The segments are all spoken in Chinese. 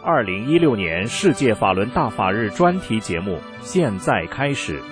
2016年世界法轮大法日专题节目现在开始。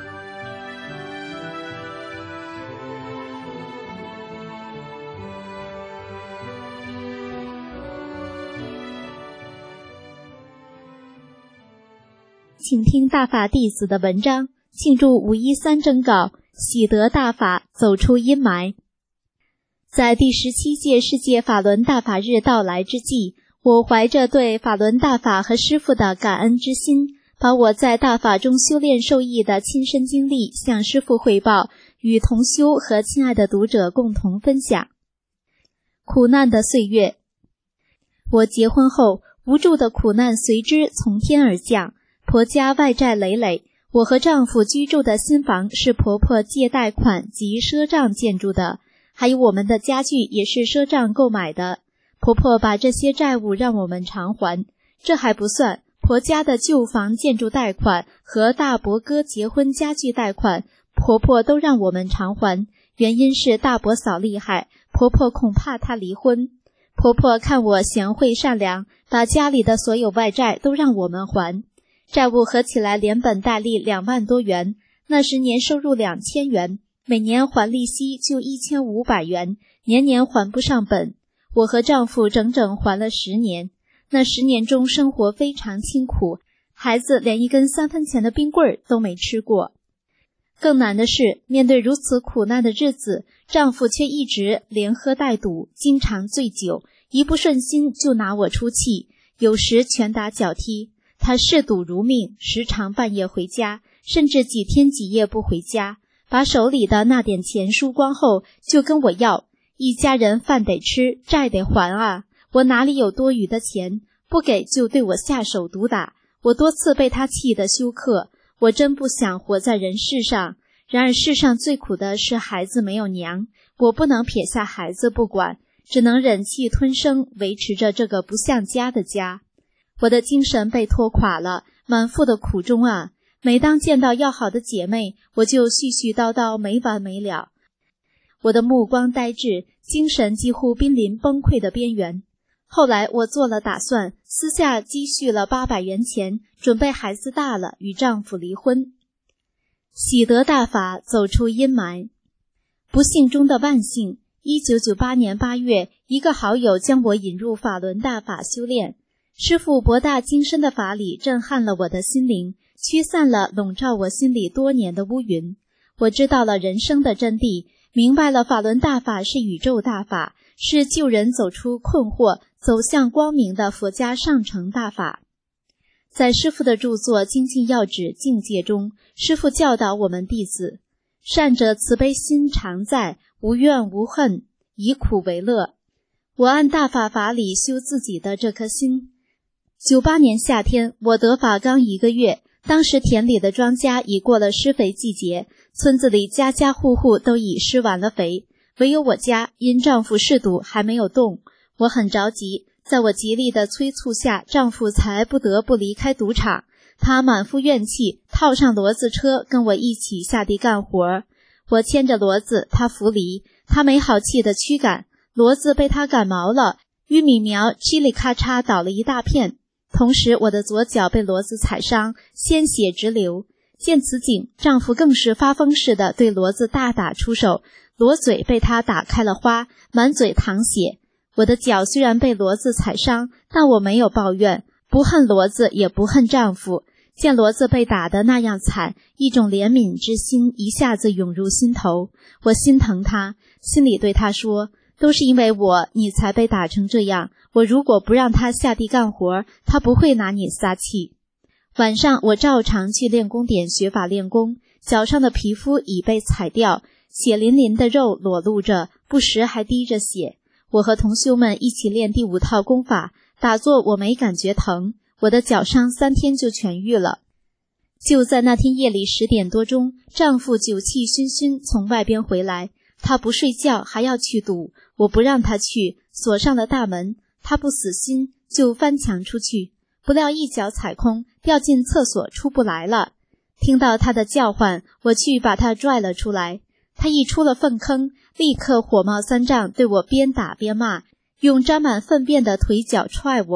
请听大法弟子的文章，庆祝513征稿，喜得大法，走出阴霾。在第17届世界法轮大法日到来之际，我怀着对法轮大法和师父的感恩之心，把我在大法中修炼受益的亲身经历向师父汇报，与同修和亲爱的读者共同分享。苦难的岁月，我结婚后，无助的苦难随之从天而降。婆家外债累累，我和丈夫居住的新房是婆婆借贷款及赊账建筑的，还有我们的家具也是赊账购买的。婆婆把这些债务让我们偿还，这还不算，婆家的旧房建筑贷款和大伯哥结婚家具贷款，婆婆都让我们偿还，原因是大伯嫂厉害，婆婆恐怕她离婚。婆婆看我贤惠善良，把家里的所有外债都让我们还。债务合起来连本带利2万多元，那时年收入2000元，每年还利息就1500元，年年还不上本。我和丈夫整整还了10年，那10年中生活非常清苦，孩子连一根3分钱的冰棍都没吃过。更难的是，面对如此苦难的日子，丈夫却一直连喝带赌，经常醉酒，一不顺心就拿我出气，有时拳打脚踢。他嗜赌如命，时常半夜回家，甚至几天几夜不回家，把手里的那点钱输光后就跟我要，一家人饭得吃，债得还啊，我哪里有多余的钱，不给就对我下手毒打，我多次被他气得休克，我真不想活在人世上。然而世上最苦的是孩子没有娘，我不能撇下孩子不管，只能忍气吞声，维持着这个不像家的家。我的精神被拖垮了，满腹的苦衷啊！每当见到要好的姐妹，我就絮絮叨叨没完没了。我的目光呆滞，精神几乎濒临崩溃的边缘。后来我做了打算，私下积蓄了800元钱，准备孩子大了与丈夫离婚。喜得大法，走出阴霾。不幸中的万幸，1998年8月，一个好友将我引入法轮大法修炼。师父博大精深的法理震撼了我的心灵，驱散了笼罩我心里多年的乌云。我知道了人生的真谛，明白了法轮大法是宇宙大法，是救人走出困惑，走向光明的佛家上乘大法。在师父的著作《精进要旨境界》中，师父教导我们弟子：善者慈悲心常在，无怨无恨，以苦为乐。我按大法法理修自己的这颗心。98年夏天，我得法刚1个月，当时田里的庄稼已过了施肥季节，村子里家家户户都已施完了肥，唯有我家因丈夫嗜赌还没有动。我很着急，在我极力的催促下，丈夫才不得不离开赌场。他满腹怨气，套上骡子车跟我一起下地干活。我牵着骡子，他扶犁，他没好气的驱赶，骡子被他赶毛了，玉米苗嘁里咔嚓倒了一大片。同时我的左脚被骡子踩伤，鲜血直流。见此景，丈夫更是发疯似的对骡子大打出手，骡嘴被他打开了花，满嘴淌血。我的脚虽然被骡子踩伤，但我没有抱怨，不恨骡子也不恨丈夫。见骡子被打得那样惨，一种怜悯之心一下子涌入心头。我心疼他，心里对他说，都是因为我，你才被打成这样。我如果不让他下地干活，他不会拿你撒气。晚上我照常去练功点学法练功，脚上的皮肤已被踩掉，血淋淋的肉裸露着，不时还滴着血。我和同修们一起练第5套功法，打坐我没感觉疼，我的脚伤3天就痊愈了。就在那天夜里10点多钟，丈夫酒气熏熏从外边回来，他不睡觉还要去赌，我不让他去，锁上了大门。他不死心，就翻墙出去，不料一脚踩空，掉进厕所出不来了。听到他的叫唤，我去把他拽了出来。他一出了粪坑，立刻火冒三丈，对我边打边骂，用沾满粪便的腿脚踹我，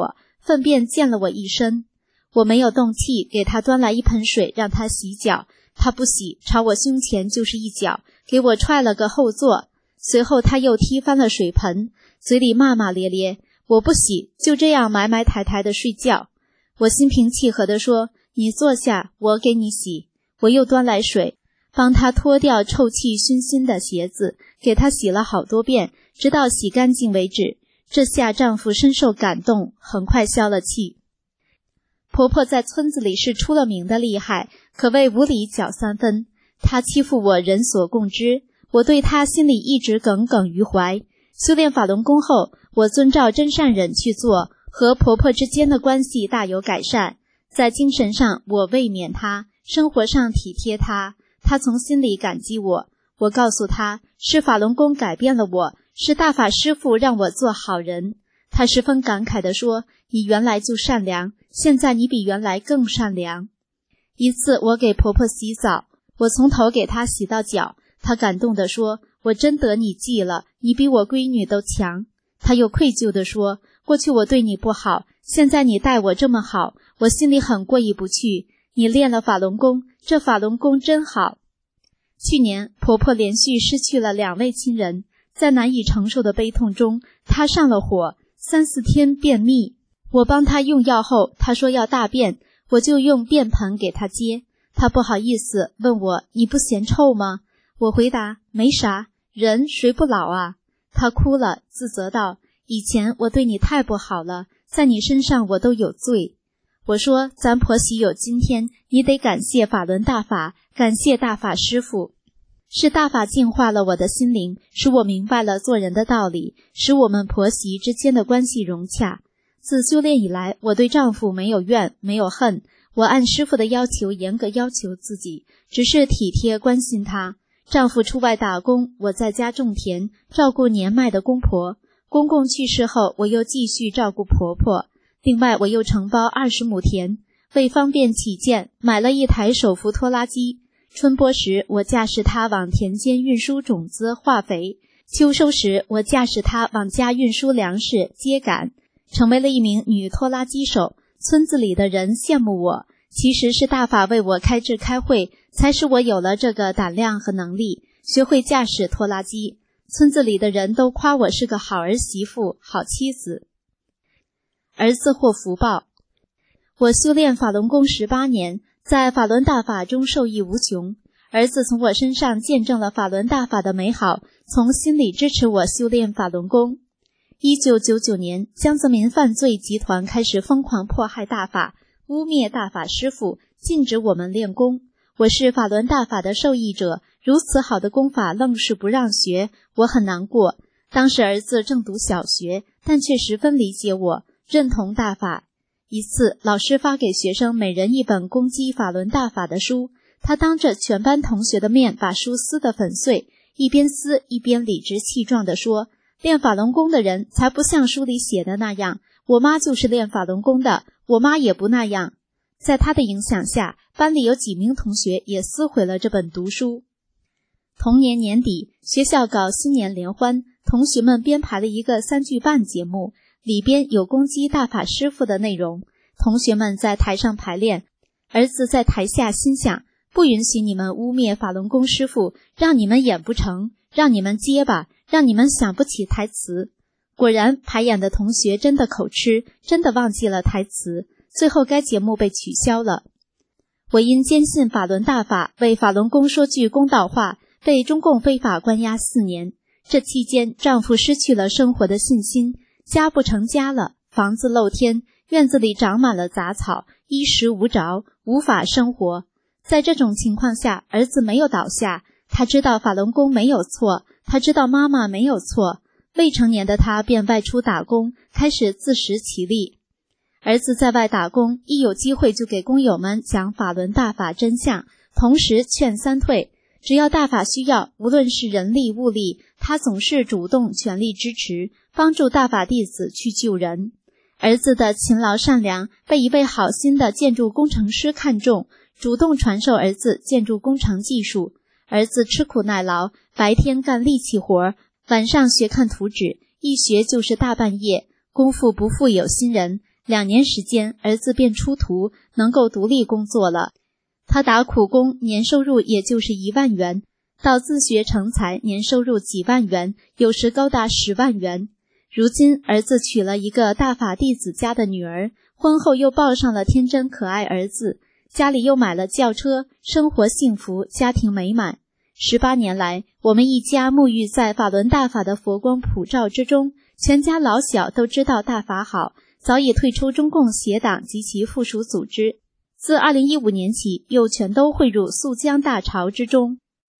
粪便溅了我一身。我没有动气，给他端来一盆水让他洗脚，他不洗，朝我胸前就是一脚，给我踹了个后坐。随后他又踢翻了水盆，嘴里骂骂咧咧，我不洗，就这样埋埋汰汰地睡觉。我心平气和地说，你坐下，我给你洗。我又端来水，帮他脱掉臭气熏心的鞋子，给他洗了好多遍，直到洗干净为止。这下丈夫深受感动，很快消了气。婆婆在村子里是出了名的厉害，可谓无理搅三分。她欺负我人所共知，我对她心里一直耿耿于怀。修炼法轮功后，我遵照真善忍去做，和婆婆之间的关系大有改善。在精神上我慰勉她，生活上体贴她，她从心里感激我。我告诉她，是法轮功改变了我，是大法师父让我做好人。她十分感慨地说，你原来就善良，现在你比原来更善良。一次我给婆婆洗澡，我从头给她洗到脚，她感动地说，我真得你记了，你比我闺女都强。她又愧疚地说，过去我对你不好，现在你待我这么好，我心里很过意不去。你练了法轮功，这法轮功真好。去年婆婆连续失去了2位亲人，在难以承受的悲痛中，她上了火，3、4天便秘。我帮她用药后，她说要大便，我就用便盆给她接。她不好意思问我，你不嫌臭吗？我回答，没啥，人谁不老啊？她哭了，自责道，以前我对你太不好了，在你身上我都有罪。我说，咱婆媳有今天，你得感谢法轮大法，感谢大法师父。是大法净化了我的心灵，使我明白了做人的道理，使我们婆媳之间的关系融洽。自修炼以来，我对丈夫没有怨，没有恨，我按师父的要求严格要求自己，只是体贴关心他。丈夫出外打工，我在家种田，照顾年迈的公婆。公公去世后，我又继续照顾婆婆。另外，我又承包20亩田，为方便起见，买了一台手扶拖拉机。春播时，我驾驶它往田间运输种子、化肥；秋收时，我驾驶它往家运输粮食、秸秆，成为了一名女拖拉机手。村子里的人羡慕我，其实是大法为我开智开慧，才使我有了这个胆量和能力，学会驾驶拖拉机。村子里的人都夸我是个好儿媳妇、好妻子。儿子获福报。我修炼法轮功18年，在法轮大法中受益无穷。儿子从我身上见证了法轮大法的美好，从心里支持我修炼法轮功。1999年，江泽民犯罪集团开始疯狂迫害大法，污蔑大法师父，禁止我们练功。我是法轮大法的受益者，如此好的功法愣是不让学，我很难过。当时儿子正读小学，但却十分理解我，认同大法。一次，老师发给学生每人一本攻击法轮大法的书，他当着全班同学的面把书撕得粉碎，一边撕一边理直气壮地说，练法轮功的人才不像书里写的那样，我妈就是练法轮功的，我妈也不那样。在他的影响下，班里有几名同学也撕毁了这本读书。同年年底，学校搞新年联欢，同学们编排了一个3句半节目，里边有攻击大法师父的内容。同学们在台上排练，儿子在台下心想，不允许你们污蔑法轮功师父，让你们演不成，让你们结巴，让你们想不起台词。果然，排演的同学真的口吃，真的忘记了台词，最后该节目被取消了。我因坚信法轮大法，为法轮功说句公道话，被中共非法关押4年。这期间，丈夫失去了生活的信心，家不成家了，房子露天，院子里长满了杂草，衣食无着，无法生活。在这种情况下，儿子没有倒下，他知道法轮功没有错，他知道妈妈没有错。未成年的他便外出打工，开始自食其力。儿子在外打工，一有机会就给工友们讲法轮大法真相，同时劝3退。只要大法需要，无论是人力物力，他总是主动全力支持，帮助大法弟子去救人。儿子的勤劳善良被一位好心的建筑工程师看中，主动传授儿子建筑工程技术。儿子吃苦耐劳，白天干力气活，晚上学看图纸，一学就是大半夜。功夫不负有心人 2年时间，儿子便出徒，能够独立工作了。他打苦工，年收入也就是1万元，到自学成才，年收入几万元，有时高达10万元。如今儿子娶了一个大法弟子家的女儿，婚后又抱上了天真可爱儿子，家里又买了轿车，生活幸福，家庭美满。18年来，我们一家沐浴在法轮大法的佛光普照之中，全家老小都知道大法好，早已退出中共邪党及其附属组织。自2015年起，又全都汇入肃江大潮之中。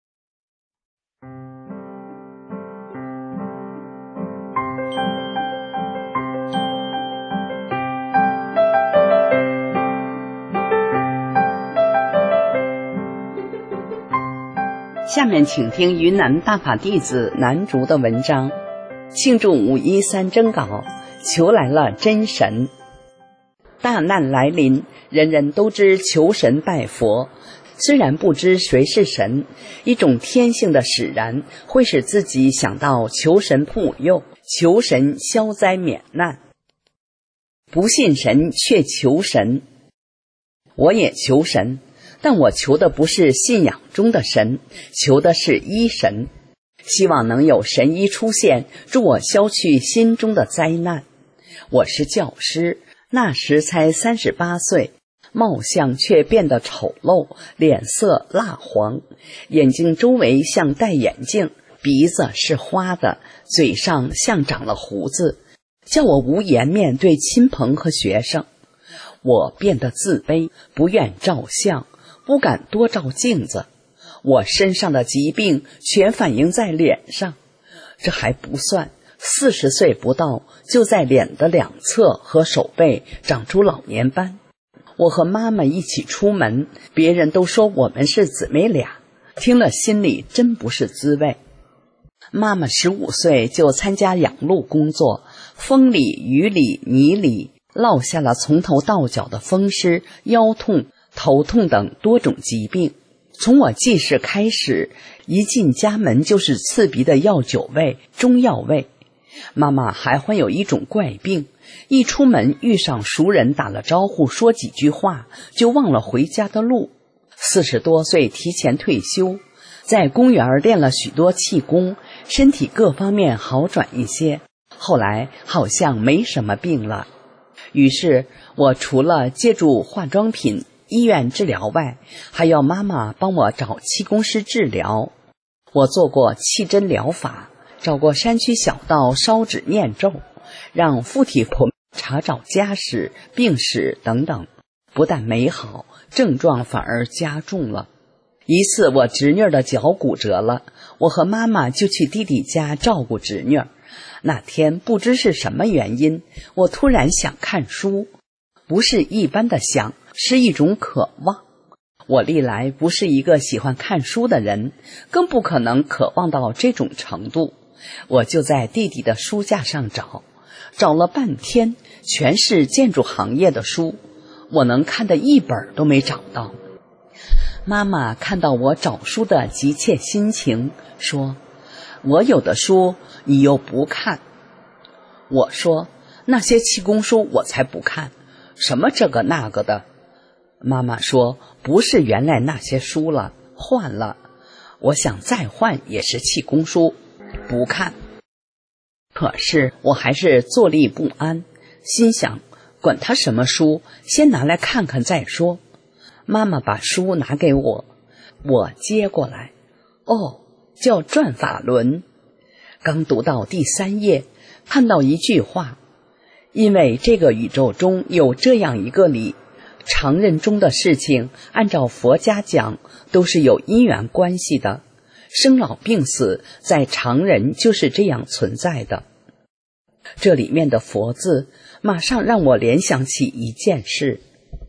下面请听云南大法弟子南竹的文章，庆祝513征稿，求来了真神。大难来临，人人都知求神拜佛，虽然不知谁是神，一种天性的使然会使自己想到求神护佑，求神消灾免难。不信神却求神，我也求神，但我求的不是信仰中的神，求的是医神，希望能有神医出现，助我消去心中的灾难。我是教师，那时才38岁，貌相却变得丑陋，脸色蜡黄，眼睛周围像戴眼镜，鼻子是花的，嘴上像长了胡子，叫我无颜面对亲朋和学生。我变得自卑，不愿照相，不敢多照镜子，我身上的疾病全反映在脸上。这还不算，40岁不到就在脸的两侧和手背长出老年斑。我和妈妈一起出门，别人都说我们是姊妹俩，听了心里真不是滋味。妈妈15岁就参加养路工作，风里雨里泥里落下了从头到脚的风湿、腰痛、头痛等多种疾病。从我记事开始，一进家门就是刺鼻的药酒味、中药味。妈妈还患有一种怪病，一出门遇上熟人打了招呼，说几句话就忘了回家的路。40多岁提前退休，在公园练了许多气功，身体各方面好转一些，后来好像没什么病了。于是我除了借助化妆品、医院治疗外，还要妈妈帮我找气功师治疗。我做过气针疗法，找过山区小道烧纸念咒，让附体婆查找家史、病史等等，不但没好，症状反而加重了。一次我侄女的脚骨折了，我和妈妈就去弟弟家照顾侄女。那天不知是什么原因，我突然想看书，不是一般的想，是一种渴望。我历来不是一个喜欢看书的人，更不可能渴望到这种程度。我就在弟弟的书架上找了半天，全是建筑行业的书，我能看的一本都没找到。妈妈看到我找书的急切心情，说：我有的书你又不看。我说：那些气功书我才不看，什么这个那个的。妈妈说：不是原来那些书了，换了。我想再换也是气功书，不看。可是我还是坐立不安，心想管他什么书，先拿来看看再说。妈妈把书拿给我，我接过来，叫转法轮。刚读到第3页，看到一句话：因为这个宇宙中有这样一个理，常人中的事情按照佛家讲都是有因缘关系的，生老病死在常人就是这样存在的。这里面的佛字马上让我联想起一件事，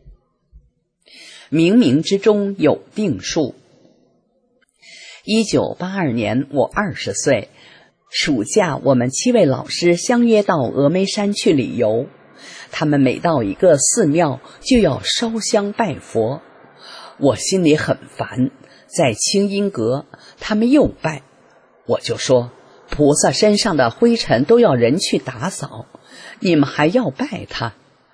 冥冥之中有定数。1982年我20岁，暑假我们7位老师相约到峨眉山去旅游，他们每到一个寺庙就要烧香拜佛，我心里很烦。在清音阁他们又拜，我就说菩萨身上的灰尘都要人去打扫，你们还要拜他。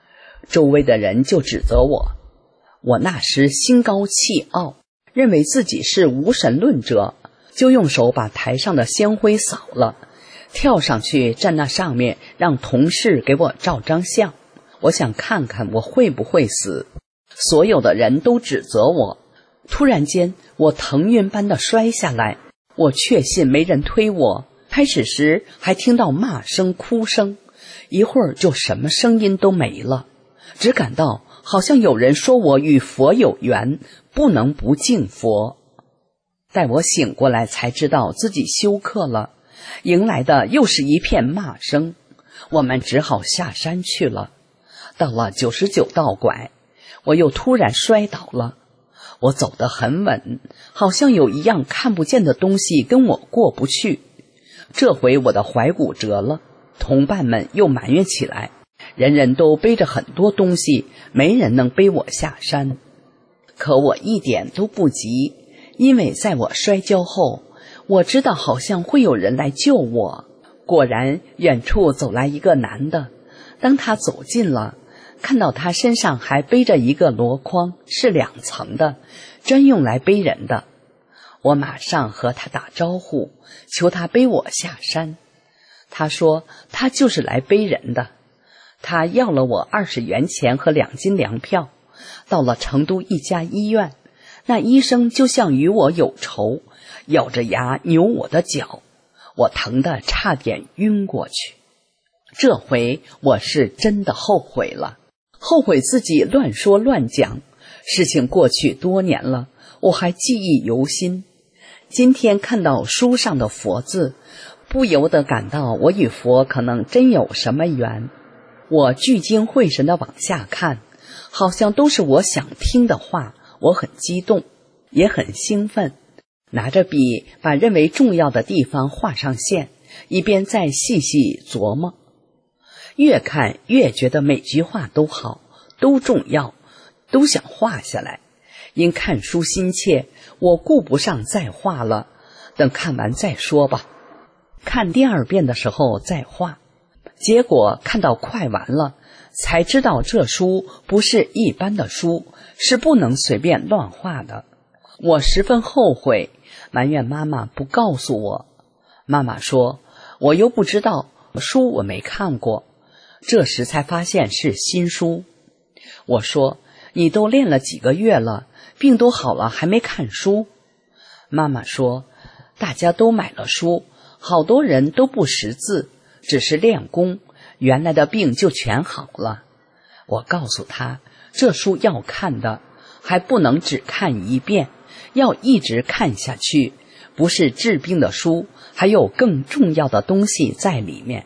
周围的人就指责我。我那时心高气傲，认为自己是无神论者，就用手把台上的香灰扫了，跳上去站那上面，让同事给我照张相。我想看看我会不会死。所有的人都指责我。突然间，我腾云般的摔下来，我确信没人推我。开始时还听到骂声、哭声，一会儿就什么声音都没了，只感到好像有人说我与佛有缘，不能不敬佛。待我醒过来才知道自己休克了，迎来的又是一片骂声。我们只好下山去了。到了99道拐，我又突然摔倒了。我走得很稳，好像有一样看不见的东西跟我过不去。这回我的踝骨折了，同伴们又埋怨起来，人人都背着很多东西，没人能背我下山。可我一点都不急，因为在我摔跤后，我知道好像会有人来救我。果然，远处走来一个男的，当他走近了，看到他身上还背着一个箩筐，是2层的，专用来背人的。我马上和他打招呼，求他背我下山。他说他就是来背人的。他要了我20元钱和2斤粮票。到了成都一家医院，那医生就像与我有仇，咬着牙扭我的脚，我疼得差点晕过去。这回我是真的后悔了，后悔自己乱说乱讲。事情过去多年了，我还记忆犹新。今天看到书上的佛字，不由得感到我与佛可能真有什么缘。我聚精会神地往下看，好像都是我想听的话。我很激动，也很兴奋，拿着笔把认为重要的地方画上线，一边再细细琢磨。越看越觉得每句话都好，都重要，都想画下来。因看书心切，我顾不上再画了，等看完再说吧。看第2遍的时候再画，结果看到快完了，才知道这书不是一般的书，是不能随便乱画的。我十分后悔，埋怨妈妈不告诉我。妈妈说我又不知道，书我没看过。这时才发现是新书。我说你都练了几个月了，病都好了还没看书。妈妈说大家都买了书，好多人都不识字，只是练功，原来的病就全好了。我告诉他，这书要看的，还不能只看1遍，要一直看下去，不是治病的书，还有更重要的东西在里面。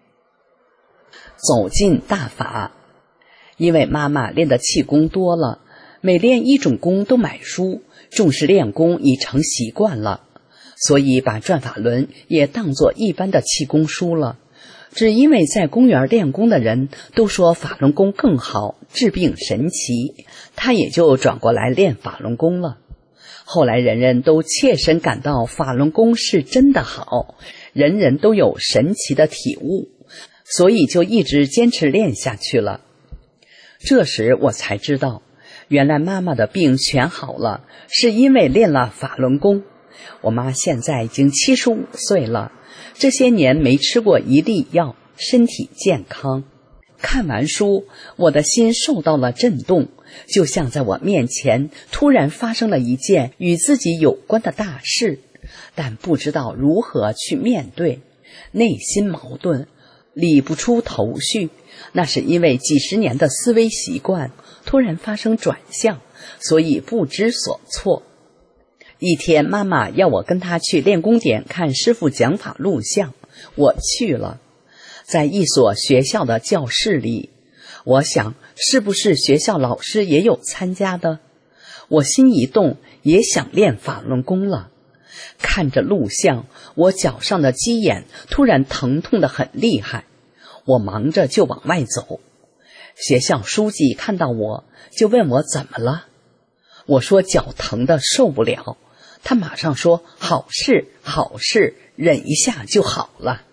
走进大法，因为妈妈练的气功多了，每练一种功都买书，重视练功已成习惯了，所以把转法轮也当作一般的气功书了。只因为在公园练功的人都说法轮功更好，治病神奇，他也就转过来练法轮功了。后来人人都切身感到法轮功是真的好，人人都有神奇的体悟，所以就一直坚持练下去了。这时我才知道，原来妈妈的病全好了，是因为练了法轮功。我妈现在已经75岁了，这些年没吃过一粒药，身体健康。看完书，我的心受到了震动，就像在我面前突然发生了一件与自己有关的大事，但不知道如何去面对，内心矛盾，理不出头绪。那是因为几十年的思维习惯突然发生转向，所以不知所措。一天，妈妈要我跟她去练功点看师父讲法录像，我去了。在一所学校的教室里，我想是不是学校老师也有参加的？我心一动，也想练法轮功了。看着录像，我脚上的鸡眼突然疼痛得很厉害，我忙着就往外走。学校书记看到我，就问我怎么了。我说脚疼得受不了。他马上说好事好事，忍一下就好了。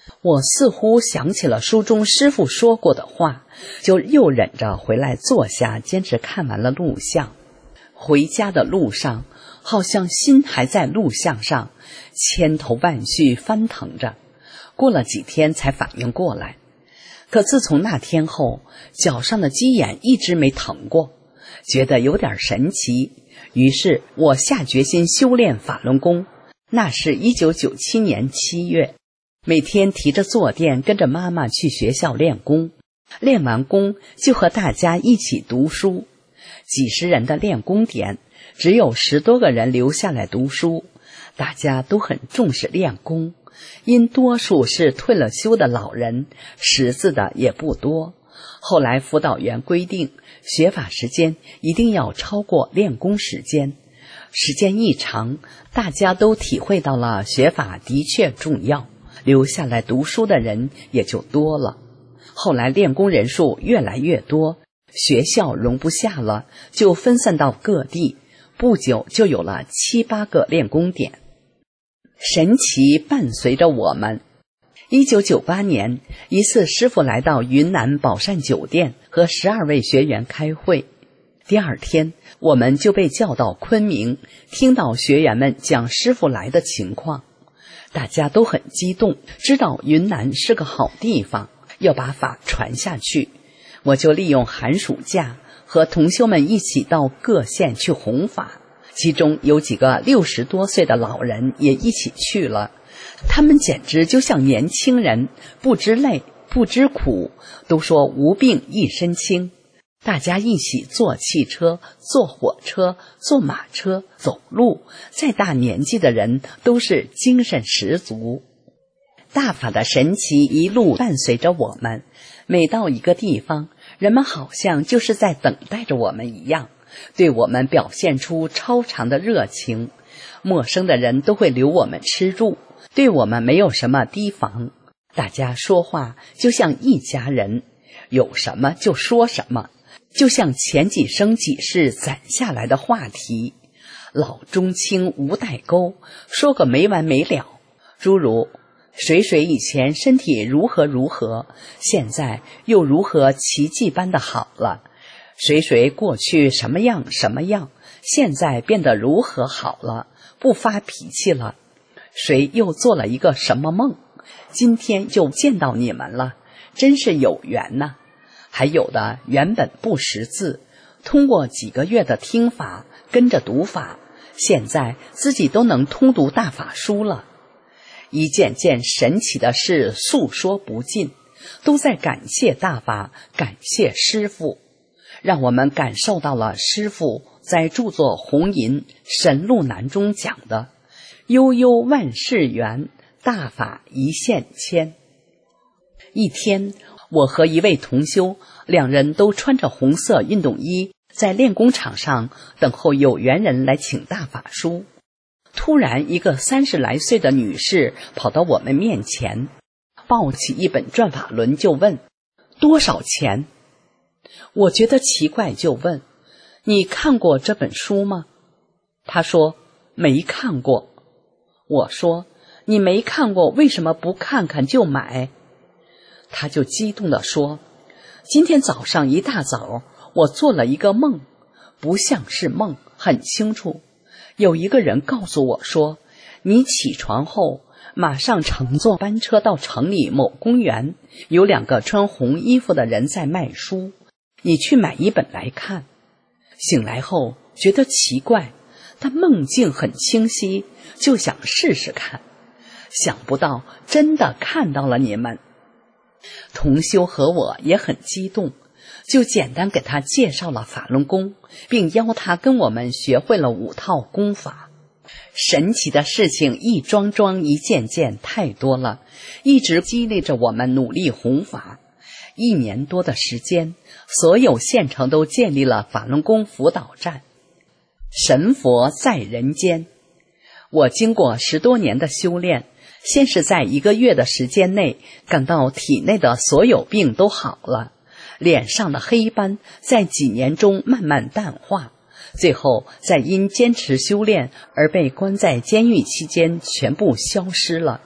我似乎想起了书中师父说过的话，就又忍着回来坐下，坚持看完了录像。回家的路上，好像心还在录像上，千头万绪翻腾着。过了几天才反应过来，可自从那天后，脚上的鸡眼一直没疼过，觉得有点神奇。于是我下决心修炼法轮功。那是1997年7月，每天提着坐垫跟着妈妈去学校练功，练完功就和大家一起读书。几十人的练功点，只有10多个人留下来读书。大家都很重视练功，因多数是退了休的老人，识字的也不多。后来辅导员规定，学法时间一定要超过练功时间。时间一长，大家都体会到了学法的确重要，留下来读书的人也就多了。后来练功人数越来越多，学校容不下了，就分散到各地，不久就有了7、8个练功点。神奇伴随着我们。1998年，一次师父来到云南宝善酒店和12位学员开会。第二天，我们就被叫到昆明，听到学员们讲师父来的情况。大家都很激动，知道云南是个好地方，要把法传下去。我就利用寒暑假和同修们一起到各县去弘法，其中有几个60多岁的老人也一起去了。他们简直就像年轻人，不知累不知苦，都说无病一身轻。大家一起坐汽车、坐火车、坐马车、走路，再大年纪的人都是精神十足。大法的神奇一路伴随着我们，每到一个地方，人们好像就是在等待着我们一样，对我们表现出超常的热情。陌生的人都会留我们吃住，对我们没有什么提防。大家说话就像一家人，有什么就说什么，就像前几生几世攒下来的话题，老中青无代沟，说个没完没了。诸如谁谁以前身体如何如何，现在又如何奇迹般的好了，谁谁过去什么样什么样，现在变得如何好了，不发脾气了，谁又做了一个什么梦，今天就见到你们了，真是有缘呐。还有的原本不识字，通过几个月的听法跟着读法，现在自己都能通读大法书了。一件件神奇的事诉说不尽，都在感谢大法，感谢师父，让我们感受到了师父在著作《红银神路难》中讲的悠悠万事圆，大法一线牵。一天，我和一位同修，两人都穿着红色运动衣，在练功场上等候有缘人来请大法书。突然，一个30来岁的女士跑到我们面前，抱起一本转法轮就问：多少钱？我觉得奇怪，就问：你看过这本书吗？她说没看过。我说：你没看过，为什么不看看就买？她就激动地说：今天早上一大早，我做了一个梦，不像是梦，很清楚。有一个人告诉我说，你起床后马上乘坐班车到城里某公园，有2个穿红衣服的人在卖书，你去买一本来看。醒来后觉得奇怪，但梦境很清晰，就想试试看。想不到真的看到了你们。同修和我也很激动，就简单给他介绍了法轮功，并邀他跟我们学会了5套功法。神奇的事情一桩桩一件件太多了，一直激励着我们努力弘法。1年多的时间，所有县城都建立了法轮功辅导站。神佛在人间。我经过10多年的修炼，先是在1个月的时间内感到体内的所有病都好了，脸上的黑斑在几年中慢慢淡化，最后在因坚持修炼而被关在监狱期间全部消失了，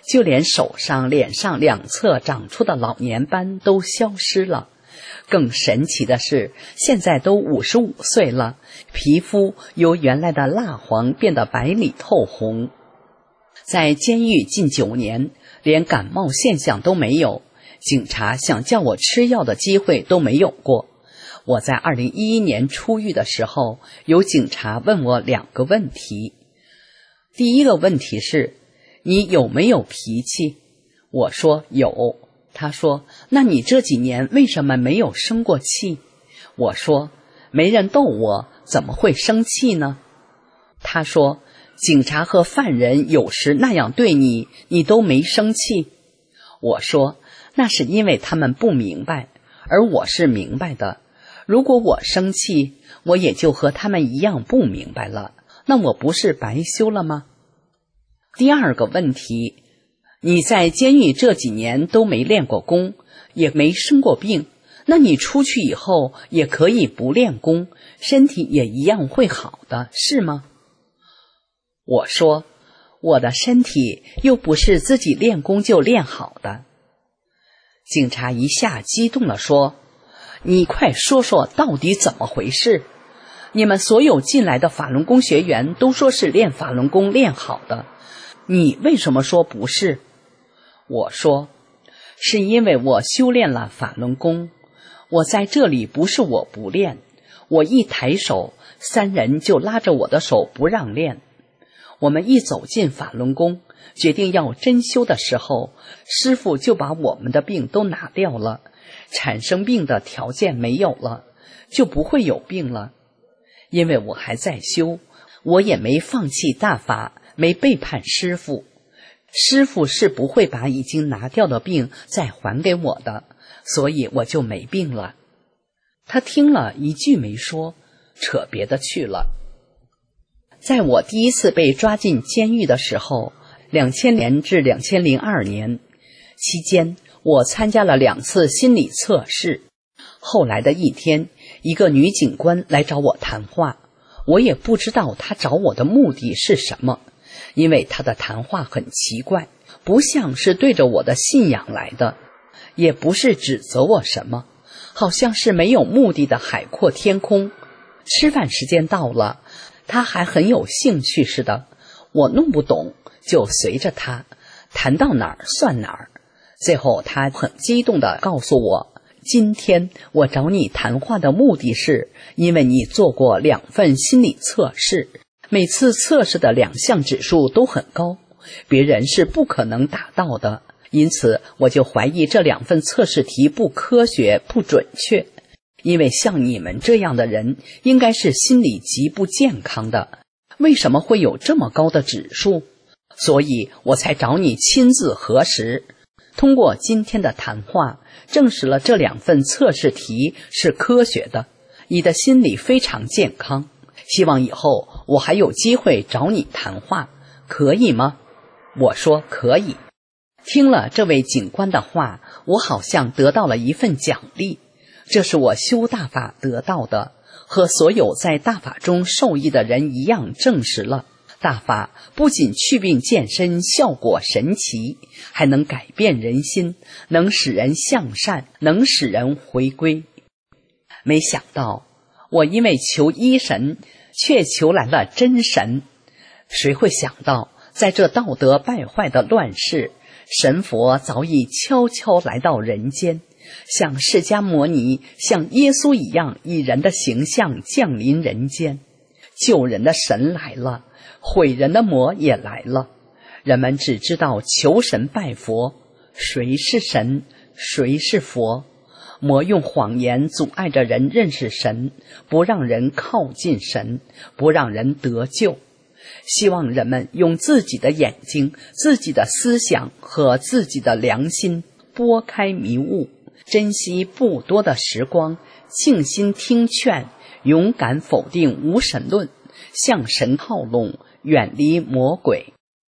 就连手上、脸上两侧长出的老年斑都消失了。更神奇的是，现在都55岁了，皮肤由原来的蜡黄变得白里透红。在监狱近9年，连感冒现象都没有，警察想叫我吃药的机会都没有过。我在2011年出狱的时候，有警察问我2个问题。第一个问题是，你有没有脾气？我说有。他说，那你这几年为什么没有生过气？我说，没人逗我，怎么会生气呢？他说，警察和犯人有时那样对你，你都没生气。我说，那是因为他们不明白，而我是明白的。如果我生气，我也就和他们一样不明白了，那我不是白修了吗？第二个问题，你在监狱这几年都没练过功，也没生过病，那你出去以后也可以不练功，身体也一样会好的，是吗？我说，我的身体又不是自己练功就练好的。警察一下激动地说，你快说说到底怎么回事？你们所有进来的法轮功学员都说是练法轮功练好的，你为什么说不是？我说，是因为我修炼了法轮功，我在这里不是我不练，我一抬手，3人就拉着我的手不让练。我们一走进法轮功，决定要真修的时候，师父就把我们的病都拿掉了，产生病的条件没有了，就不会有病了。因为我还在修，我也没放弃大法，没背叛师父。师父是不会把已经拿掉的病再还给我的，所以我就没病了。他听了一句没说，扯别的去了。在我第一次被抓进监狱的时候，2000年至2002年期间，我参加了2次心理测试。后来的一天，一个女警官来找我谈话，我也不知道她找我的目的是什么，因为她的谈话很奇怪，不像是对着我的信仰来的，也不是指责我什么，好像是没有目的的海阔天空。吃饭时间到了，她还很有兴趣似的，我弄不懂，就随着她，谈到哪儿算哪儿。最后她很激动地告诉我，今天我找你谈话的目的是，因为你做过2份心理测试，每次测试的2项指数都很高，别人是不可能达到的，因此我就怀疑这2份测试题不科学、不准确。因为像你们这样的人，应该是心理极不健康的，为什么会有这么高的指数？所以我才找你亲自核实。通过今天的谈话，证实了这2份测试题是科学的，你的心理非常健康，希望以后我还有机会找你谈话，可以吗？我说可以。听了这位警官的话，我好像得到了一份奖励，这是我修大法得到的，和所有在大法中受益的人一样，证实了大法不仅祛病健身效果神奇，还能改变人心，能使人向善，能使人回归。没想到我因为求医神，却求来了真神。谁会想到，在这道德败坏的乱世，神佛早已悄悄来到人间，像释迦牟尼，像耶稣一样，以人的形象降临人间。救人的神来了，毁人的魔也来了。人们只知道求神拜佛，谁是神，谁是佛？魔用谎言阻碍着人认识神，不让人靠近神，不让人得救。希望人们用自己的眼睛、自己的思想和自己的良心拨开迷雾，珍惜不多的时光，静心听劝，勇敢否定无神论，向神靠拢，远离魔鬼。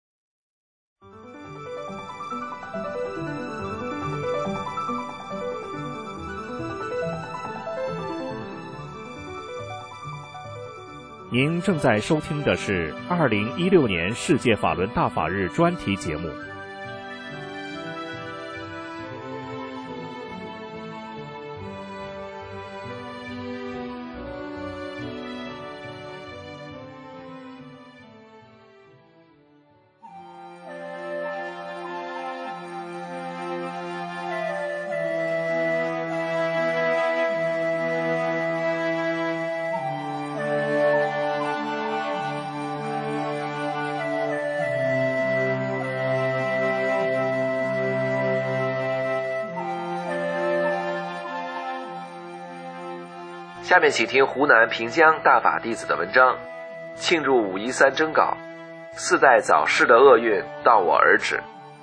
您正在收听的是2016年世界法轮大法日专题节目。 下面请听湖南平江大法弟子的文章，庆祝513征稿，4代早逝的厄运到我而止。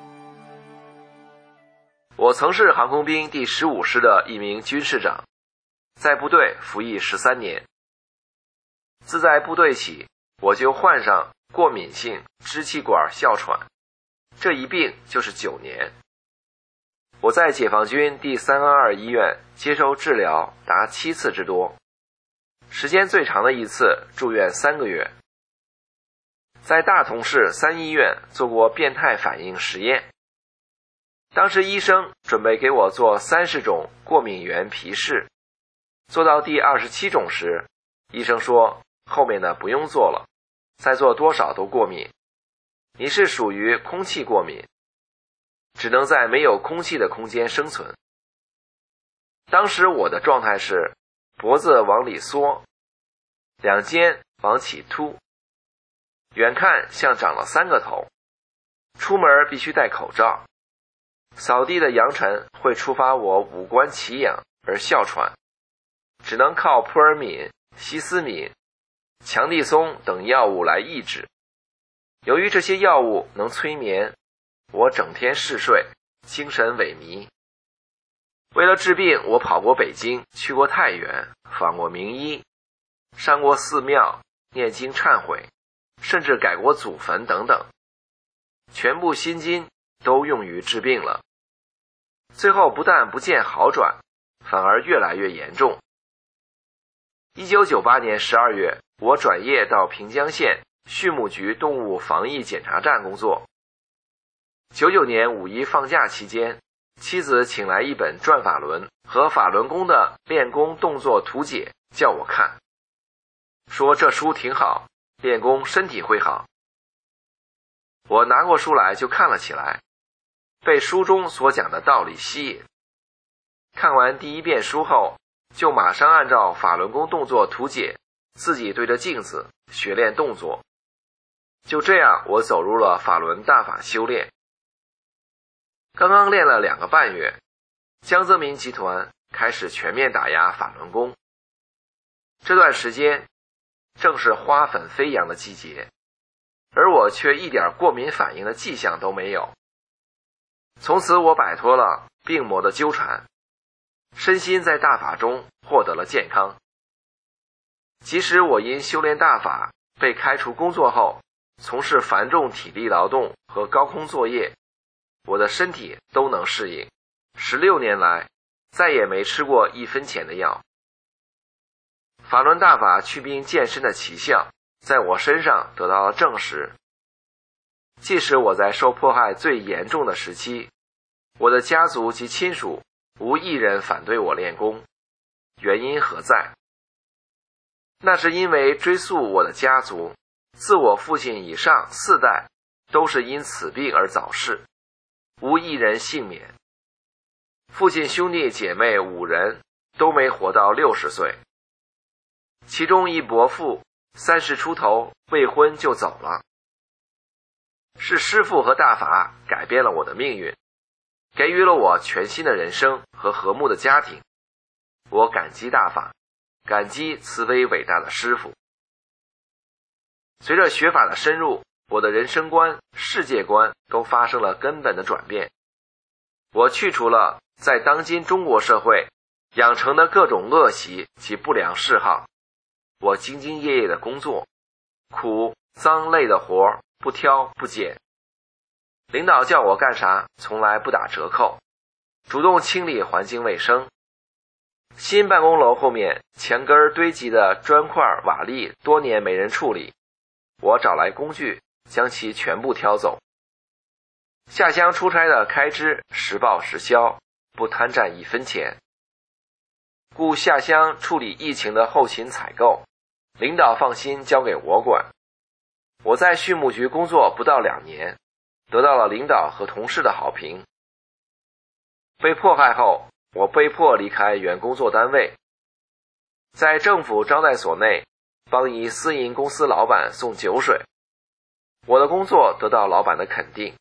我曾是航空兵第15师的一名军士长，在部队服役13年。自在部队起，我就患上过敏性支气管哮喘，这一病就是9年。我在解放军第322医院接受治疗达7次之多，时间最长的一次住院3个月。在大同市3医院做过变态反应实验，当时医生准备给我做30种过敏原皮试，做到第27种时，医生说后面的不用做了，再做多少都过敏，你是属于空气过敏，只能在没有空气的空间生存。当时我的状态是脖子往里缩，两肩往起凸，远看像长了3个头，出门必须戴口罩，扫地的扬尘会触发我五官奇痒而哮喘，只能靠扑尔敏、西司敏、强地松等药物来抑制。由于这些药物能催眠，我整天嗜睡，精神萎靡。为了治病，我跑过北京，去过太原，访过名医，上过寺庙，念经忏悔，甚至改过祖坟等等，全部心金都用于治病了。最后不但不见好转，反而越来越严重。1998年12月，我转业到平江县畜牧局动物防疫检查站工作。99年5·1放假期间，妻子请来一本转法轮和法轮功的练功动作图解叫我看，说这书挺好，练功身体会好。我拿过书来就看了起来，被书中所讲的道理吸引。看完第1遍书后，就马上按照法轮功动作图解自己对着镜子学练动作。就这样，我走入了法轮大法修炼。刚刚练了2个半月，江泽民集团开始全面打压法轮功。这段时间正是花粉飞扬的季节，而我却一点过敏反应的迹象都没有。从此我摆脱了病魔的纠缠，身心在大法中获得了健康。即使我因修炼大法被开除工作后，从事繁重体力劳动和高空作业，我的身体都能适应。16年来，再也没吃过1分钱的药。法轮大法祛病健身的奇效，在我身上得到了证实。即使我在受迫害最严重的时期，我的家族及亲属无一人反对我练功，原因何在？那是因为追溯我的家族，自我父亲以上4代都是因此病而早逝，无一人幸免。父亲兄弟姐妹5人都没活到60岁，其中一伯父30出头未婚就走了。是师父和大法改变了我的命运，给予了我全新的人生和和睦的家庭。我感激大法，感激慈悲伟大的师父。随着学法的深入，我的人生观、世界观都发生了根本的转变。我去除了在当今中国社会养成的各种恶习及不良嗜好，我兢兢业业的工作，苦、脏、累的活不挑不拣。领导叫我干啥，从来不打折扣，主动清理环境卫生。新办公楼后面墙根堆积的砖块瓦砾多年没人处理，我找来工具将其全部挑走。下乡出差的开支实报实销，不贪占1分钱。故下乡处理疫情的后勤采购，领导放心交给我管。我在畜牧局工作不到2年，得到了领导和同事的好评。被迫害后，我被迫离开原工作单位，在政府招待所内帮一私营公司老板送酒水。我的工作得到老板的肯定，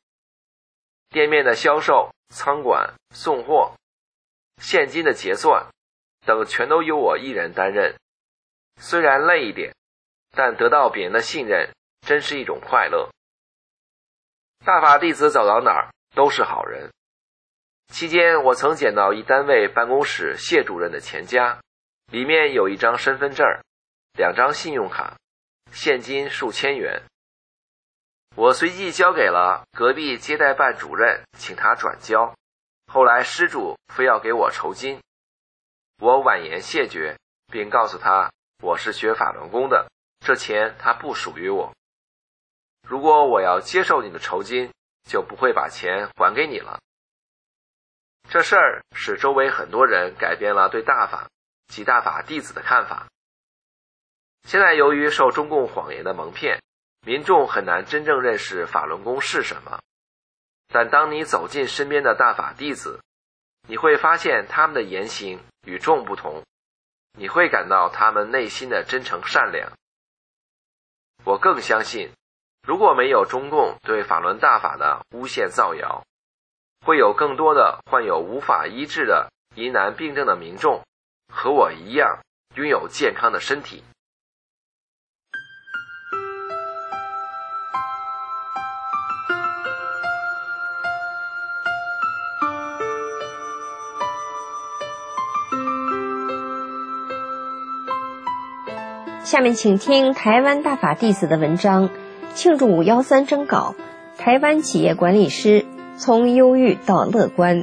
店面的销售、仓管、送货、现金的结算等全都由我一人担任。虽然累一点，但得到别人的信任，真是一种快乐。大法弟子走到哪儿都是好人。期间我曾捡到一单位办公室谢主任的钱夹，里面有一张身份证，2张信用卡，现金数千元。我随即交给了隔壁接待办主任，请他转交。后来施主非要给我酬金，我婉言谢绝，并告诉他我是学法轮功的，这钱他不属于我。如果我要接受你的酬金，就不会把钱还给你了。这事儿使周围很多人改变了对大法及大法弟子的看法。现在由于受中共谎言的蒙骗，民众很难真正认识法轮功是什么。但当你走进身边的大法弟子，你会发现他们的言行与众不同，你会感到他们内心的真诚善良。我更相信，如果没有中共对法轮大法的诬陷造谣，会有更多的患有无法医治的疑难病症的民众和我一样拥有健康的身体。 下面请听台湾大法弟子的文章，庆祝513征稿，台湾企业管理师从忧郁到乐观。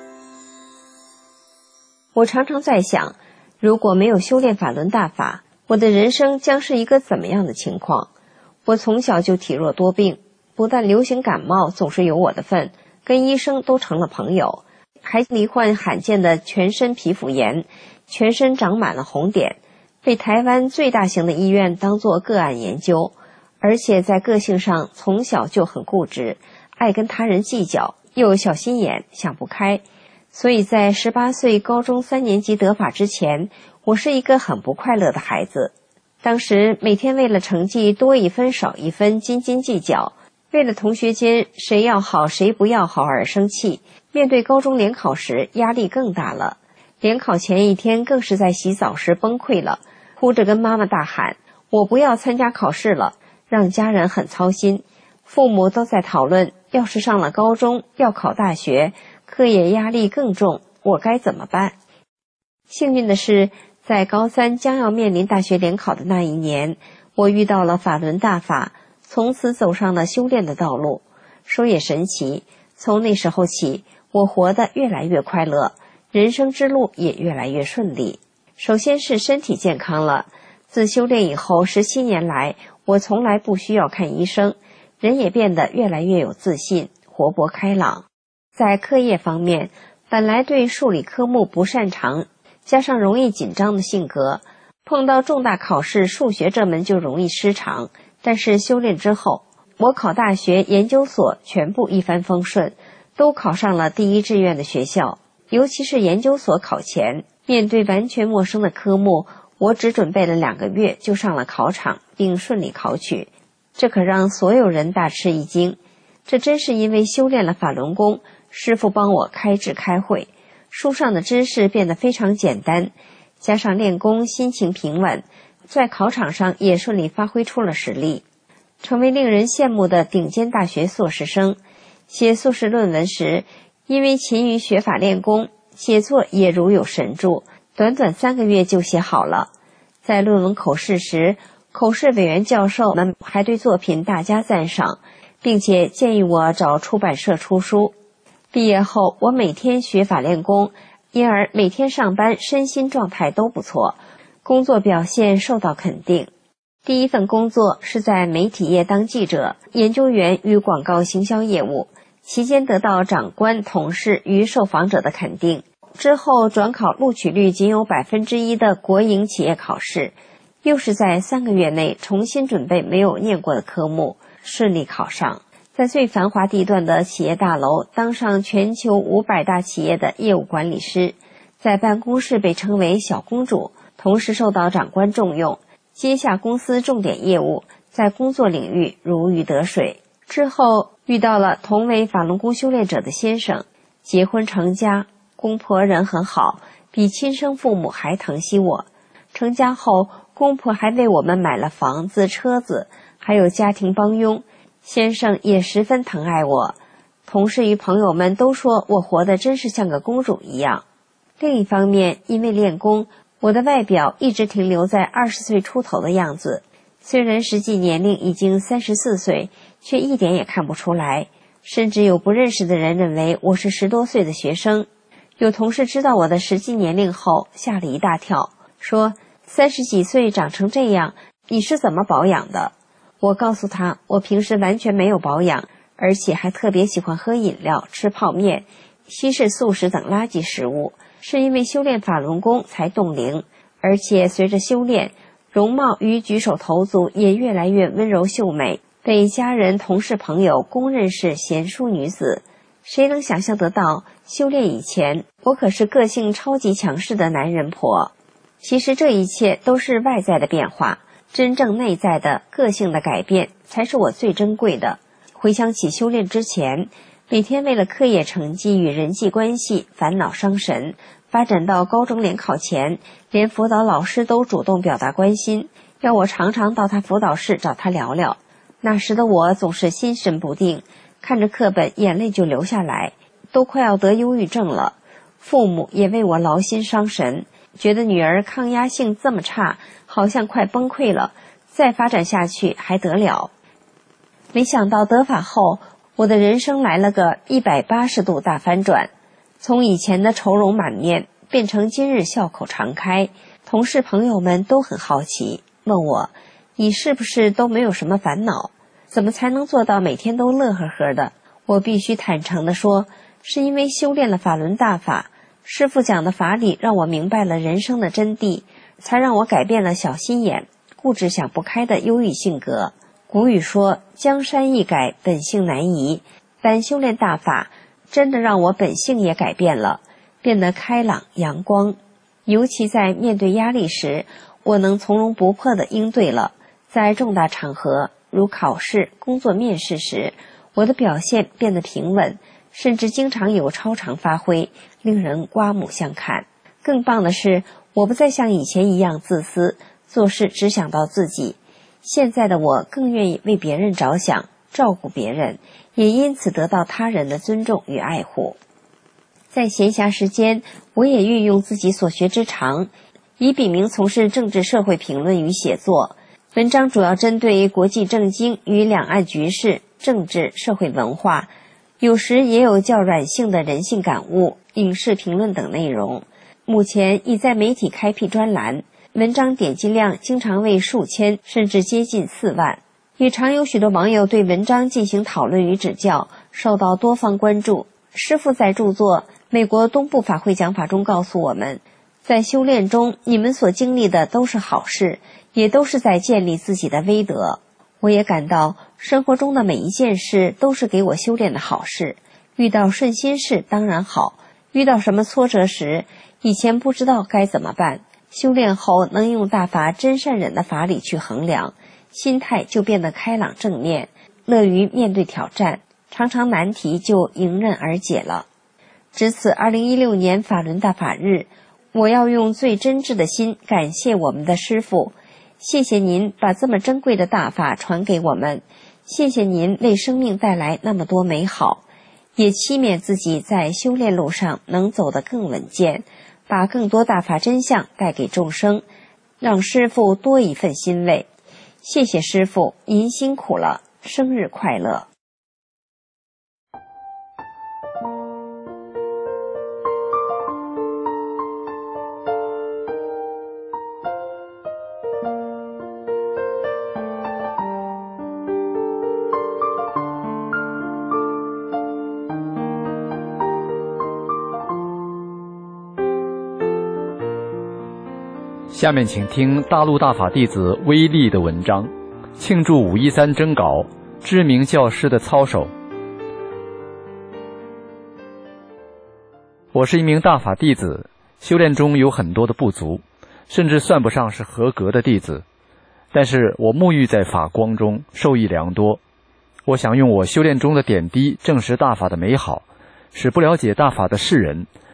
我常常在想，如果没有修炼法轮大法，我的人生将是一个怎么样的情况？我从小就体弱多病，不但流行感冒总是有我的份，跟医生都成了朋友，还罹患罕见的全身皮肤炎，全身长满了红点，被台湾最大型的医院当作个案研究，而且在个性上从小就很固执，爱跟他人计较，又小心眼，想不开。所以在18岁高中3年级得法之前，我是一个很不快乐的孩子。当时每天为了成绩多1分少1分斤斤计较，为了同学间谁要好谁不要好而生气，面对高中联考时压力更大了。联考前一天更是在洗澡时崩溃了，哭着跟妈妈大喊，我不要参加考试了，让家人很操心。父母都在讨论，要是上了高中要考大学，课业压力更重，我该怎么办？幸运的是，在高3将要面临大学联考的那一年，我遇到了法轮大法，从此走上了修炼的道路。说也神奇，从那时候起，我活得越来越快乐，人生之路也越来越顺利。首先是身体健康了，自修炼以后17年来，我从来不需要看医生，人也变得越来越有自信，活泼开朗。在课业方面，本来对数理科目不擅长，加上容易紧张的性格，碰到重大考试数学这门就容易失常。但是修炼之后，我考大学研究所全部一帆风顺，都考上了第1志愿的学校。尤其是研究所考前，面对完全陌生的科目，我只准备了2个月就上了考场，并顺利考取，这可让所有人大吃一惊。这真是因为修炼了法轮功，师父帮我开智开慧，书上的知识变得非常简单，加上练功心情平稳，在考场上也顺利发挥出了实力，成为令人羡慕的顶尖大学硕士生。写硕士论文时，因为勤于学法练功，写作也如有神助，短短3个月就写好了。在论文口试时，口试委员教授们还对作品大加赞赏，并且建议我找出版社出书。毕业后，我每天学法练功，因而每天上班身心状态都不错，工作表现受到肯定。第一份工作是在媒体业当记者、研究员与广告行销业务，期间得到长官、同事与受访者的肯定。之后转考录取率仅有1%的国营企业考试，又是在3个月内重新准备没有念过的科目，顺利考上。在最繁华地段的企业大楼当上全球500大企业的业务管理师，在办公室被称为小公主，同时受到长官重用，接下公司重点业务，在工作领域如鱼得水。之后遇到了同为法轮功修炼者的先生，结婚成家，公婆人很好， 比亲生父母还疼惜我。成家后，公婆还为我们买了房子、车子，还有家庭帮佣。先生也十分疼爱我，同事与朋友们都说我活得真是像个公主一样。另一方面，因为练功，我的外表一直停留在20岁出头的样子，虽然实际年龄已经34岁，却一点也看不出来，甚至有不认识的人认为我是10多岁的学生。有同事知道我的实际年龄后吓了一大跳，说30几岁长成这样，你是怎么保养的？我告诉他，我平时完全没有保养，而且还特别喜欢喝饮料、吃泡面、稀释素食等垃圾食物，是因为修炼法轮功才冻龄，而且随着修炼，容貌与举手投足也越来越温柔秀美，被家人、同事、朋友公认是贤淑女子。谁能想象得到，修炼以前，我可是个性超级强势的男人婆。其实这一切都是外在的变化，真正内在的个性的改变才是我最珍贵的。回想起修炼之前，每天为了课业成绩与人际关系烦恼伤神，发展到高中联考前，连辅导老师都主动表达关心，要我常常到他辅导室找他聊聊。那时的我总是心神不定，看着课本眼泪就流下来，都快要得忧郁症了。父母也为我劳心伤神，觉得女儿抗压性这么差，好像快崩溃了，再发展下去还得了。没想到得法后，我的人生来了个180度大翻转，从以前的愁容满面变成今日笑口常开。同事朋友们都很好奇，问我，你是不是都没有什么烦恼？怎么才能做到每天都乐呵呵的？我必须坦诚地说，是因为修炼了法轮大法，师父讲的法理让我明白了人生的真谛，才让我改变了小心眼、固执想不开的忧郁性格。古语说，江山易改，本性难移。但修炼大法真的让我本性也改变了，变得开朗阳光。尤其在面对压力时，我能从容不迫地应对了。在重大场合如考试、工作面试时，我的表现变得平稳，甚至经常有超常发挥，令人刮目相看。更棒的是，我不再像以前一样自私，做事只想到自己。现在的我更愿意为别人着想，照顾别人，也因此得到他人的尊重与爱护。在闲暇时间，我也运用自己所学之长，以笔名从事政治社会评论与写作。文章主要针对国际政经与两岸局势、政治、社会文化，有时也有较软性的人性感悟、影视评论等内容。目前已在媒体开辟专栏，文章点击量经常为数千甚至接近4万，也常有许多网友对文章进行讨论与指教，受到多方关注。师父在著作《美国东部法会讲法》中告诉我们，在修炼中，你们所经历的都是好事，也都是在建立自己的威德。我也感到生活中的每一件事都是给我修炼的好事。遇到顺心事当然好，遇到什么挫折时，以前不知道该怎么办，修炼后能用大法真善忍的法理去衡量，心态就变得开朗正面，乐于面对挑战，常常难题就迎刃而解了。值此2016年法轮大法日，我要用最真挚的心感谢我们的师父，谢谢您把这么珍贵的大法传给我们，谢谢您为生命带来那么多美好，也期勉自己在修炼路上能走得更稳健，把更多大法真相带给众生，让师父多一份欣慰。谢谢师父，您辛苦了，生日快乐。 下面请听大陆大法弟子威力的文章，庆祝513征稿，知名教师的操守。我是一名大法弟子，修炼中有很多的不足，甚至算不上是合格的弟子，但是我沐浴在法光中，受益良多。我想用我修炼中的点滴证实大法的美好，使不了解大法的世人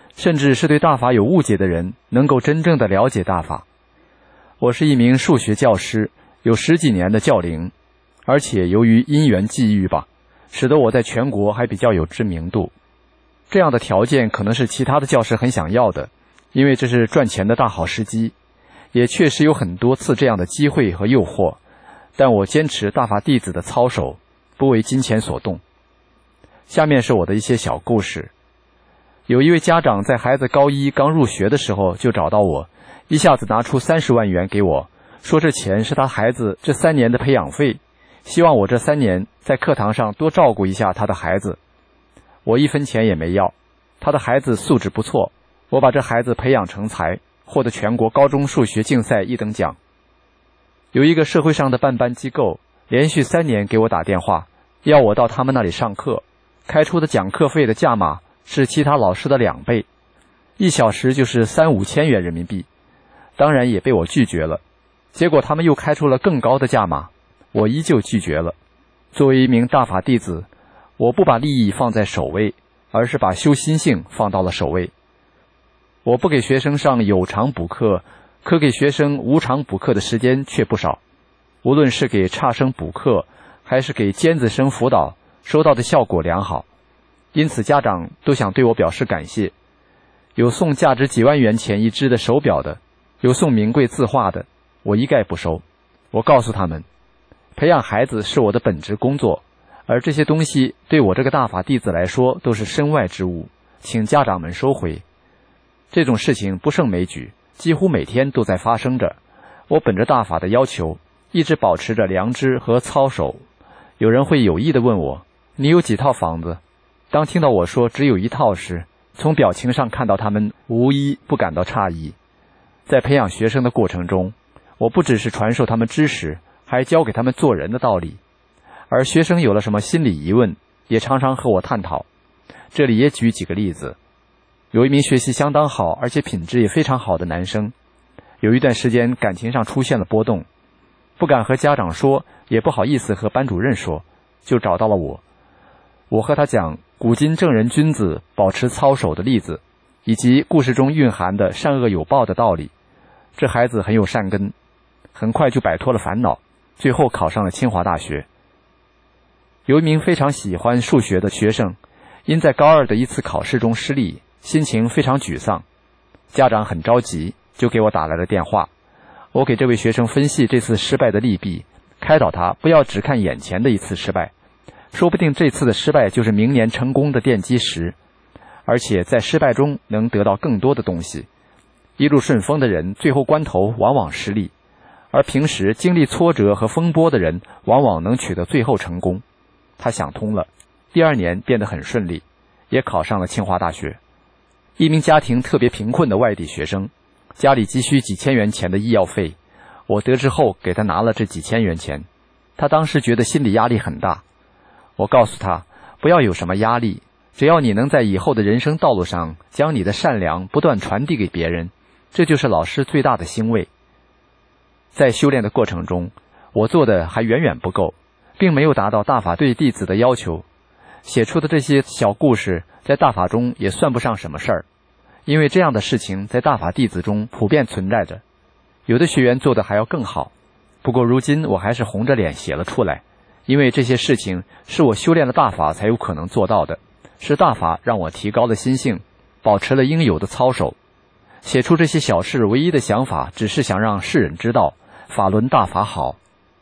甚至是对大法有误解的人能够真正的了解大法。我是一名数学教师，有10几年的教龄，而且由于因缘际遇吧，使得我在全国还比较有知名度。这样的条件可能是其他的教师很想要的，因为这是赚钱的大好时机，也确实有很多次这样的机会和诱惑，但我坚持大法弟子的操守，不为金钱所动。下面是我的一些小故事。有一位家长在孩子高1刚入学的时候就找到我，一下子拿出30万元给我，说这钱是他孩子这3年的培养费，希望我这3年在课堂上多照顾一下他的孩子。我1分钱也没要，他的孩子素质不错，我把这孩子培养成才，获得全国高中数学竞赛1等奖。有一个社会上的办班机构，连续3年给我打电话，要我到他们那里上课，开出的讲课费的价码是其他老师的2倍，1小时就是3-5千元人民币，当然也被我拒绝了。结果他们又开出了更高的价码，我依旧拒绝了。作为一名大法弟子，我不把利益放在首位，而是把修心性放到了首位。我不给学生上有偿补课，可给学生无偿补课的时间却不少。无论是给差生补课，还是给尖子生辅导，收到的效果良好，因此家长都想对我表示感谢。有送价值几万元钱一只的手表的，有送名贵字画的，我一概不收。我告诉他们，培养孩子是我的本职工作，而这些东西对我这个大法弟子来说都是身外之物，请家长们收回。这种事情不胜枚举，几乎每天都在发生着。我本着大法的要求，一直保持着良知和操守。有人会有意地问我，你有几套房子？当听到我说只有1套时，从表情上看到他们无一不感到诧异。在培养学生的过程中，我不只是传授他们知识，还教给他们做人的道理。而学生有了什么心理疑问，也常常和我探讨。这里也举几个例子。有一名学习相当好，而且品质也非常好的男生，有一段时间感情上出现了波动，不敢和家长说，也不好意思和班主任说，就找到了我。我和他讲古今正人君子保持操守的例子，以及故事中蕴含的善恶有报的道理。这孩子很有善根，很快就摆脱了烦恼，最后考上了清华大学。有一名非常喜欢数学的学生，因在高2的一次考试中失利，心情非常沮丧，家长很着急，就给我打来了电话。我给这位学生分析这次失败的利弊，开导他不要只看眼前的一次失败，说不定这次的失败就是明年成功的奠基石，而且在失败中能得到更多的东西。一路顺风的人，最后关头往往失利，而平时经历挫折和风波的人，往往能取得最后成功。他想通了，第2年变得很顺利，也考上了清华大学。一名家庭特别贫困的外地学生，家里急需几千元钱的医药费，我得知后给他拿了这几千元钱。他当时觉得心理压力很大，我告诉他不要有什么压力，只要你能在以后的人生道路上将你的善良不断传递给别人，这就是老师最大的欣慰。在修炼的过程中，我做的还远远不够，并没有达到大法对弟子的要求。写出的这些小故事在大法中也算不上什么事儿，因为这样的事情在大法弟子中普遍存在着，有的学员做的还要更好。不过如今我还是红着脸写了出来，因为这些事情是我修炼了大法才有可能做到的，是大法让我提高了心性，保持了应有的操守。写出这些小事唯一的想法，只是想让世人知道法轮大法好。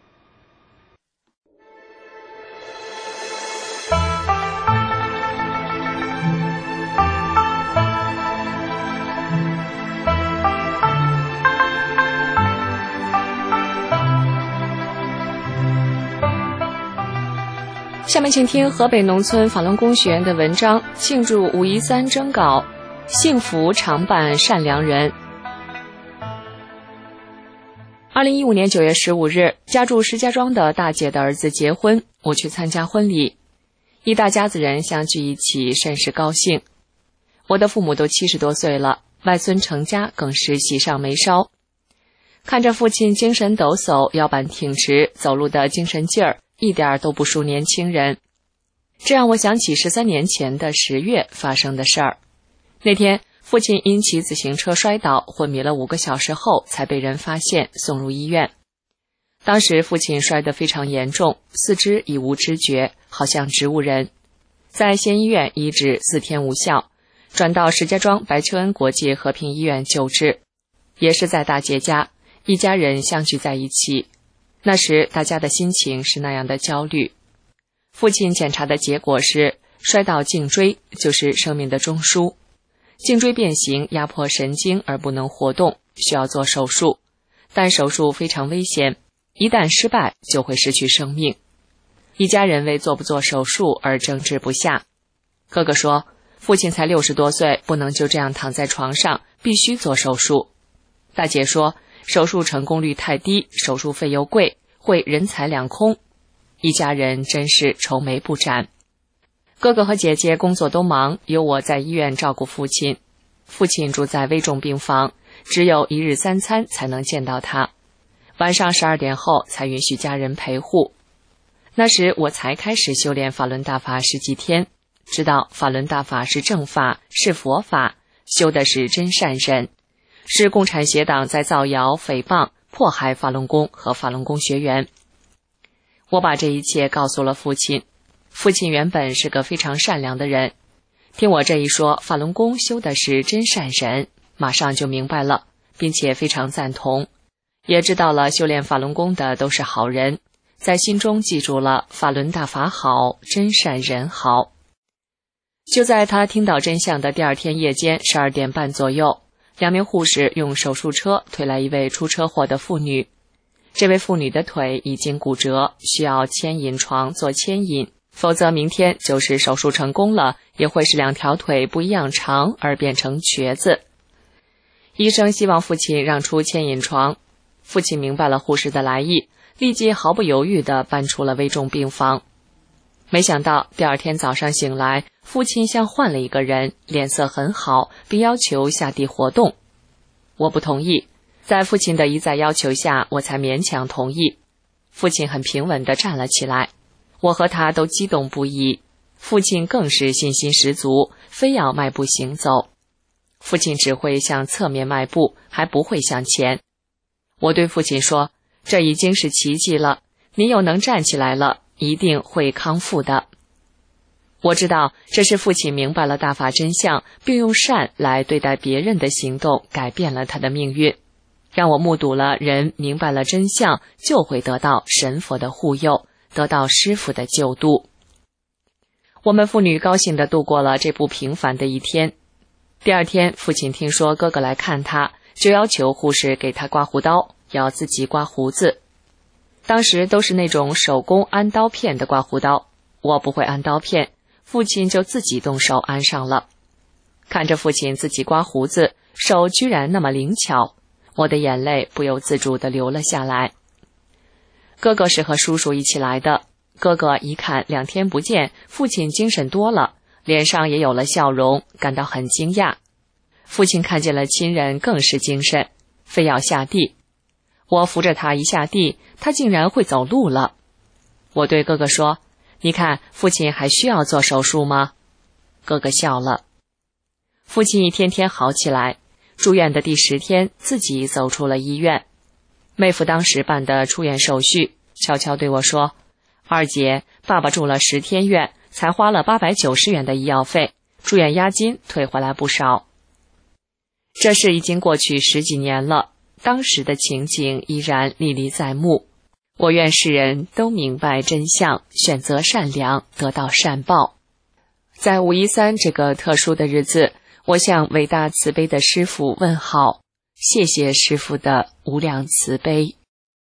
下面请听河北农村法轮功学员的文章，庆祝513征稿，幸福常伴善良人。2015年9月15日，家住石家庄的大姐的儿子结婚，我去参加婚礼，一大家子人相聚一起，甚是高兴。我的父母都70多岁了，外孙成家更是喜上眉梢。看着父亲精神抖擞，腰板挺直，走路的精神劲儿一点都不输年轻人。这让我想起13年前的10月发生的事儿。那天父亲因骑自行车摔倒，昏迷了5个小时后才被人发现，送入医院。当时父亲摔得非常严重，四肢已无知觉，好像植物人。在县医院医治4天无效，转到石家庄白求恩国际和平医院救治。也是在大姐家，一家人相聚在一起。那时大家的心情是那样的焦虑。父亲检查的结果是摔到颈椎，就是生命的中枢。颈椎变形压迫神经而不能活动，需要做手术，但手术非常危险，一旦失败就会失去生命。一家人为做不做手术而争执不下。哥哥说，父亲才60多岁，不能就这样躺在床上，必须做手术。大姐说，手术成功率太低，手术费又贵，会人财两空。一家人真是愁眉不展。哥哥和姐姐工作都忙，由我在医院照顾父亲。父亲住在危重病房，只有1日3餐才能见到他，晚上12点后才允许家人陪护。那时我才开始修炼法轮大法10几天，知道法轮大法是正法，是佛法，修的是真善人，是共产邪党在造谣诽谤迫害法轮功和法轮功学员。我把这一切告诉了父亲。父亲原本是个非常善良的人，听我这一说，法轮功修的是真善人，马上就明白了，并且非常赞同，也知道了修炼法轮功的都是好人，在心中记住了法轮大法好，真善人好。就在他听到真相的第2天夜间12点半左右，2名护士用手术车推来一位出车祸的妇女。这位妇女的腿已经骨折，需要牵引床做牵引，否则明天就是手术成功了，也会是2条腿不一样长而变成瘸子。医生希望父亲让出牵引床，父亲明白了护士的来意，立即毫不犹豫地搬出了危重病房。没想到第2天早上醒来，父亲像换了一个人，脸色很好，并要求下地活动。我不同意，在父亲的一再要求下，我才勉强同意。父亲很平稳地站了起来，我和他都激动不已，父亲更是信心十足，非要迈步行走。父亲只会向侧面迈步，还不会向前。我对父亲说，这已经是奇迹了，你又能站起来了，一定会康复的。我知道这是父亲明白了大法真相，并用善来对待别人的行动改变了他的命运，让我目睹了人明白了真相就会得到神佛的护佑，得到师父的救度。我们父女高兴地度过了这不平凡的一天。第2天，父亲听说哥哥来看他，就要求护士给他刮胡刀，要自己刮胡子。当时都是那种手工安刀片的刮胡刀，我不会安刀片，父亲就自己动手安上了。看着父亲自己刮胡子，手居然那么灵巧，我的眼泪不由自主地流了下来。哥哥是和叔叔一起来的，哥哥一看2天不见，父亲精神多了，脸上也有了笑容，感到很惊讶。父亲看见了亲人更是精神，非要下地。我扶着他一下地，他竟然会走路了。我对哥哥说，你看父亲还需要做手术吗？哥哥笑了。父亲一天天好起来，住院的第10天自己走出了医院。妹夫当时办的出院手续，悄悄对我说，二姐，爸爸住了10天院，才花了890元的医药费，住院押金退回来不少。这事已经过去10几年了，当时的情景依然历历在目。我愿世人都明白真相，选择善良，得到善报。在513这个特殊的日子，我向伟大慈悲的师父问好，谢谢师父的无量慈悲。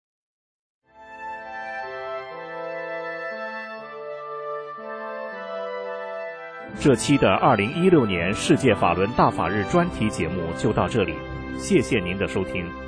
这期的2016年世界法轮大法日专题节目就到这里，谢谢您的收听。